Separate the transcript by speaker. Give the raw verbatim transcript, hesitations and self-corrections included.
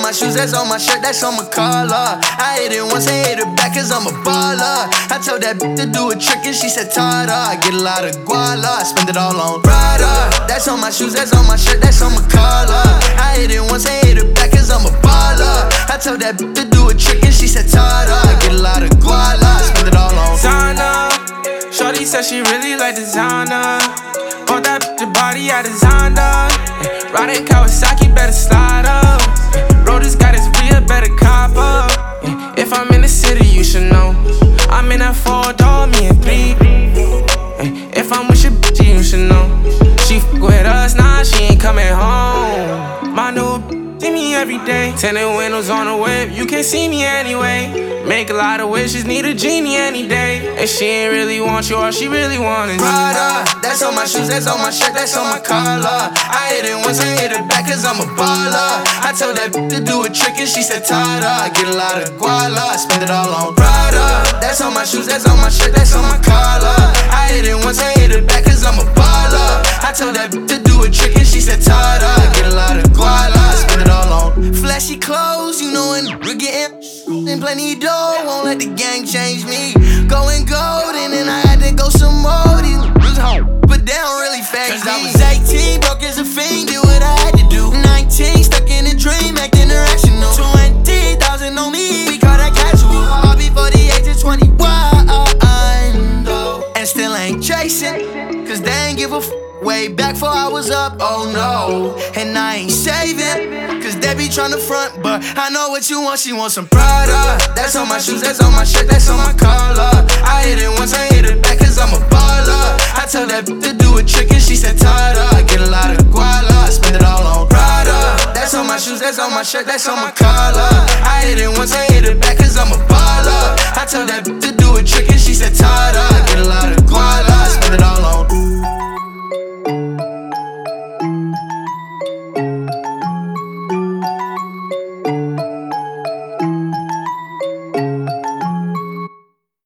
Speaker 1: my shoes, that's on my shirt, that's on my collar. I hit it once, I hit it back cause I'm a baller. I told that bitch to do a trick and she said Tada. I get a lot of guala, I spend it all on Prada. That's on my shoes, that's on my shirt, that's on my collar. I hit it once, I hit it back cause I'm a baller. I told that bitch to do a trick and she said Tada. I get a lot of guala, I spend it all on
Speaker 2: Zana. Shorty said she really like designer. Bought that bitch the body I designed her. Riding Kawasaki, better slide up. Rollers got his real, better cop up. If I'm in the city, you should know. I'm in that four door, me and three. If I'm with your bitch, you should know. She f with us, nah, she ain't coming home. My new see me every day. Tinted windows on the whip, you can't see me anyway. Make a lot of wishes, need a genie any day. And she ain't really want you, all she really want is
Speaker 1: Prada. That's on my shoes, that's on my shirt, that's on my collar. I hit it once, I hit it back cause I'm a baller. I told that bitch to do a trick and she said Tada. I get a lot of guala, I spend it all on Prada. That's on my shoes, that's on my shirt, that's on my collar. I hit it once, I hit it back cause I'm a baller. I told that bitch to do a trick and she said Tada. I get a lot of guala, I spend it all on flashy clothes, you know, and we're getting and plenty dough, won't let the gang change me. Going golden and I had to go some more. These niggas home, but they don't really phase me. I was eighteen, broke as a fiend, did what I had to do. nineteen, stuck in a dream, acting irrational. twenty thousand on me, we call that casual. All before the age of twenty-one, and still ain't chasing, cause they ain't give a f. Way back before I was up, oh no. And I ain't saving, cause they be tryna front. But I know what you want, she wants some Prada. That's on my shoes, that's on my shirt, that's on my collar. I hit it once, I hit it back cause I'm a baller. I told that bitch to do a trick and she said Tada. I get a lot of guala, I spend it all on Prada. That's on my shoes, that's on my shirt, that's on my collar. I hit it once, I hit it back cause I'm a